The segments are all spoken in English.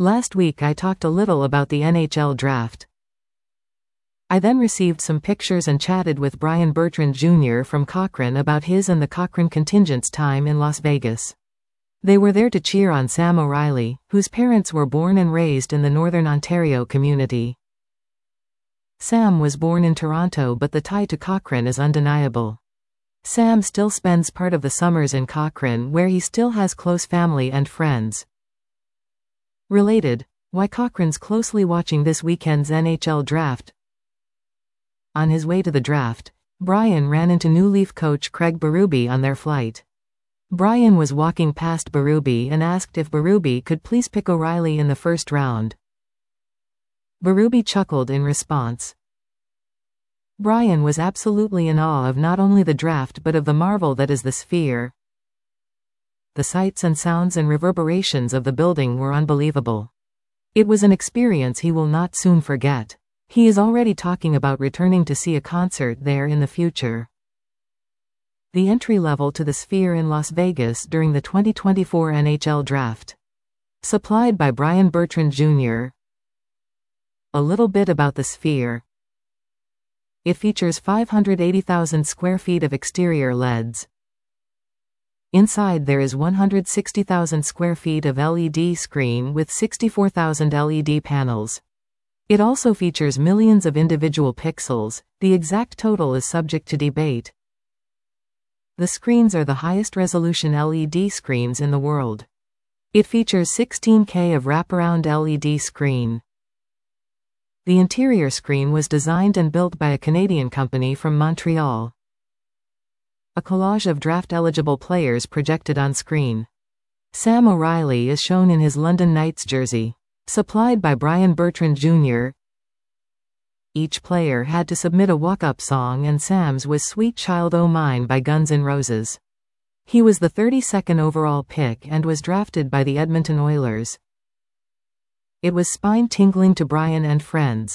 Last week I talked a little about the NHL draft. I then received some pictures and chatted with Brian Bertrand Jr. from Cochrane about his and the Cochrane contingent's time in Las Vegas. They were there to cheer on Sam O'Reilly, whose parents were born and raised in the Northern Ontario community. Sam was born in Toronto, but the tie to Cochrane is undeniable. Sam still spends part of the summers in Cochrane, where he still has close family and friends. Related, why Cochrane's closely watching this weekend's NHL draft. On his way to the draft, Brian ran into New Leaf coach Craig Berube on their flight. Brian was walking past Berube and asked if Berube could please pick O'Reilly in the first round. Berube chuckled in response. Brian was absolutely in awe of not only the draft but of the marvel that is the Sphere. The sights and sounds and reverberations of the building were unbelievable. It was an experience he will not soon forget. He is already talking about returning to see a concert there in the future. The entry level to the Sphere in Las Vegas during the 2024 NHL Draft. Supplied by Brian Bertrand Jr. A little bit about the Sphere. It features 580,000 square feet of exterior LEDs. Inside there is 160,000 square feet of LED screen with 64,000 LED panels. It also features millions of individual pixels. The exact total is subject to debate. The screens are the highest resolution LED screens in the world. It features 16K of wraparound LED screen. The interior screen was designed and built by a Canadian company from Montreal. A collage of draft-eligible players projected on screen. Sam O'Reilly is shown in his London Knights jersey. Supplied by Brian Bertrand Jr. Each player had to submit a walk-up song, and Sam's was Sweet Child O' Mine by Guns N' Roses. He was the 32nd overall pick and was drafted by the Edmonton Oilers. It was spine-tingling to Brian and friends.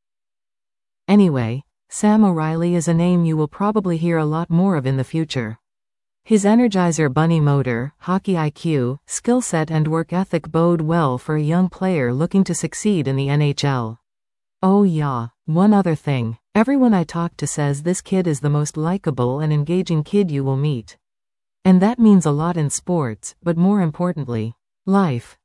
Anyway, Sam O'Reilly is a name you will probably hear a lot more of in the future. His Energizer Bunny motor, hockey IQ, skill set and work ethic bode well for a young player looking to succeed in the NHL. Oh yeah, one other thing. Everyone I talk to says this kid is the most likable and engaging kid you will meet. And that means a lot in sports, but more importantly, life.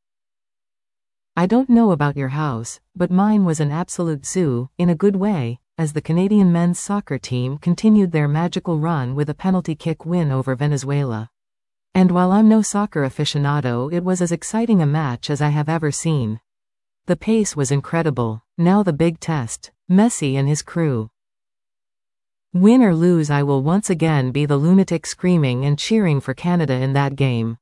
I don't know about your house, but mine was an absolute zoo, in a good way, as the Canadian men's soccer team continued their magical run with a penalty kick win over Venezuela. And while I'm no soccer aficionado, it was as exciting a match as I have ever seen. The pace was incredible. Now the big test. Messi and his crew. Win or lose, I will once again be the lunatic screaming and cheering for Canada in that game.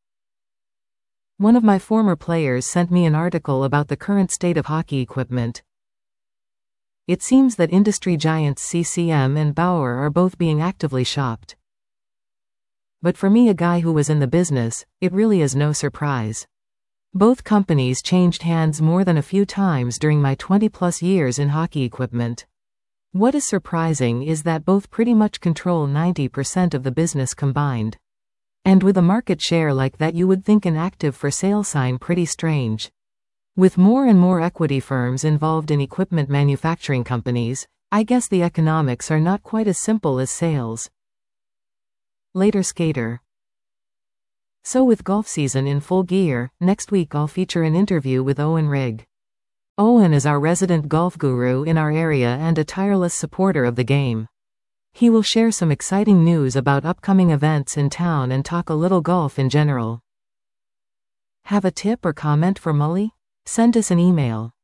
One of my former players sent me an article about the current state of hockey equipment. It seems that industry giants CCM and Bauer are both being actively shopped. But for me, a guy who was in the business, it really is no surprise. Both companies changed hands more than a few times during my 20-plus years in hockey equipment. What is surprising is that both pretty much control 90% of the business combined. And with a market share like that, you would think an active for sale sign pretty strange. With more and more equity firms involved in equipment manufacturing companies, I guess the economics are not quite as simple as sales. Later skater. So with golf season in full gear, next week I'll feature an interview with Owen Rigg. Owen is our resident golf guru in our area and a tireless supporter of the game. He will share some exciting news about upcoming events in town and talk a little golf in general. Have a tip or comment for Mully? Send us an email.